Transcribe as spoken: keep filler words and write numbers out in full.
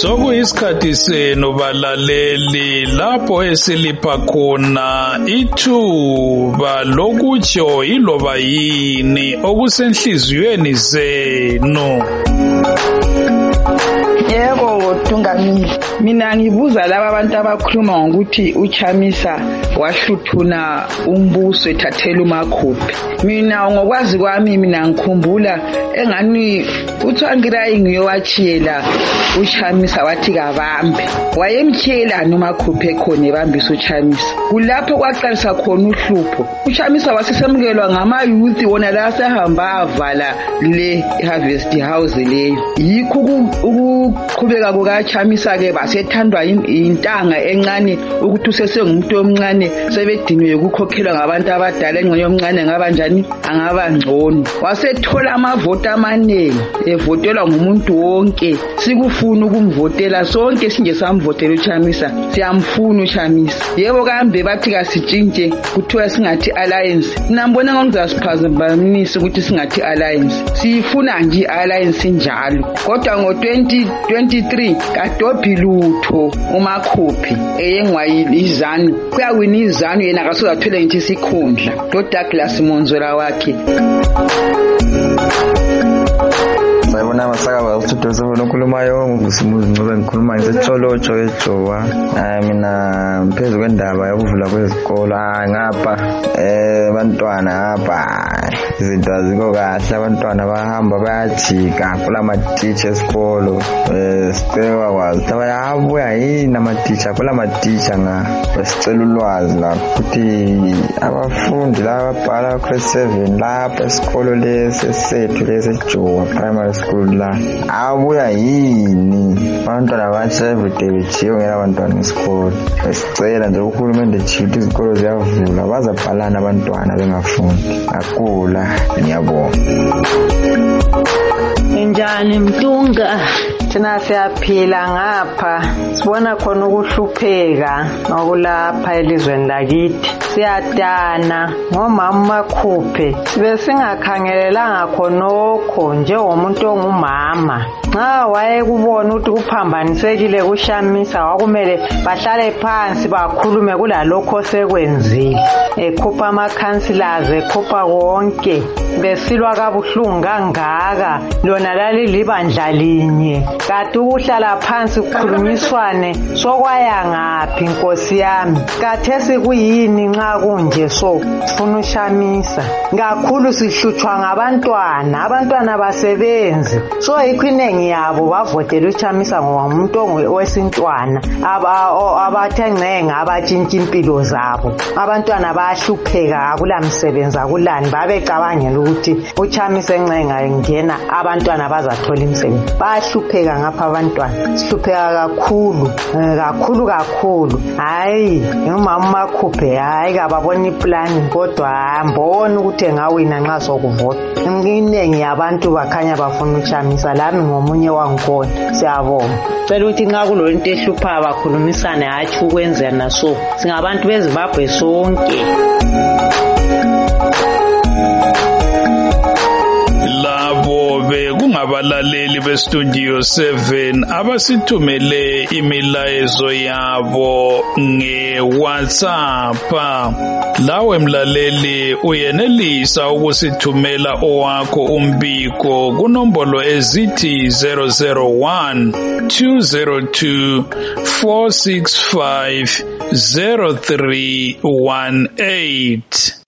Sokuyisikhathi senu balaleli lapho esilipha khona ithuba lokutsho iloba yini okusenhliziyweni zenu. Yebo Tungamini, mina ngibuza laba abantu abakhuluma ngokuthi uChamisa wahluthuna umbuso ethathela uMakhuphe. Mina ngokwazi kwami mina ngikhumbula engani uThwangirayi ngiyowachiyela uChamisa wathi kabambe. Wayemtshiyelana uMakhuphe khona ebambisa uChamisa. Kulapho kwaqalisa khona uhlupho. uChamisa wasisemkelwa ngama youth wona la sehamba avala le Harvest House leyo. Yikho ukuqhubeka kukaChamisa ke basethandwa intanga encane ukuthi usesengumuntu omncane sebediniwe ukukhokhelwa ngabantu abadala engqondo yomncane ngaba njani angaba ngcono. Wasethola amavoti amaningi evotelwa ngumuntu wonke. Sikufuna ukumvotela sonke sinje samvotela uChamisa. Siyamfuna uChamisa. Yebo kambe bathi kasitshintshe kuthiwa singathi alliance. Nambona ngongizasiphazamisa ukuthi singathi alliance. Sifuna nje alliance njalo. Kodwa ngo twenty twenty-three kadobhi lutho uMakhuphe eyengwayili izanu. Kuyawina izanu yena akasozathole ngithi sikhundla. Do Douglas Monzola wakhe. Sayibona masaka basithuthuse nokhulumayo ngisimuzi ngoba ngikhuluma ngisetsolotsho eJowa. Mina phezulu kwendaba yokuvula kwezikolo ngapha eh abantwana ngapha izinto aziko kahle, abantwana bahamba bayajika kulama teacher esikolo. Eh sicela kwazi abayabuya yini ama teacher kulama teacher nga besicela ulwazi la ukuthi abafundi laba bhala grade seven lapha esikolo lesi sethu lesi eJowa primary school la abuya yini abantwana bathi everyday bejiwe ngela abantwana esikolo. Sicela nje uhulumende chithi izikolo ziyavula bazabhalana abantwana bengafundi akula. Ngiyabonga. Njani Mtunga? Thina siyaphila ngapha sibona khona ukuhlupheka ngokulapha elizweni lakithi. Siyadana ngomama Makhuphe sibe singakhangelelanga khonokho njengomuntu ongumama. Nxa wayekubona ukuthi kuphambanisekile kuChamisa wakumele bahlale phansi bakhulume kulalokho sekwenzile. Ekhupha ama councillors ekhupha konke besilwa kabuhlungu kangaka lona lalilibandla linye. Kati ukuhlala phansi kukhulunyiswane sokwaya ngaphi Nkosi yami? Kathesi kuyini nxa kunje so sifuna uChamisa? Kakhulu sihlutshwa ngabantwana, abantwana basebenzi. So yikho inengi yabo bavotela uChamisa ngoba umuntu wesintwana abathe ngcenga abatshintsha impilo zabo. Abantwana bayahlupheka akulamsebenzi akulani babecabangela ukuthi uChamisa engcenga ngena abantwana bazathola imisebenzi. Bayahlupheka ngapha abantwana. Sihlupheka kakhulu kakhulu kakhulu. Hayi umama Makhuphe hayi kababona iplan kodwa mbona ukuthi engawina nxa sokuvota. Inengi yabantu bakhanya bafuna uChamisa lami ngomunye wangikhona. Siyabonga. Cela ukuthi nxa kulento ehlupha bakhulumisane hathi ukwenza naso. Singabantu beZimbabwe sonke. Kungabalaleli bestudio seven abasithumele imilayezo yabo ngeWhatsApp. Lawe mlaleli uyenelisa ukusithumela owakho umbiko kunombolo ezithi zero zero one two zero two four six five zero three one eight.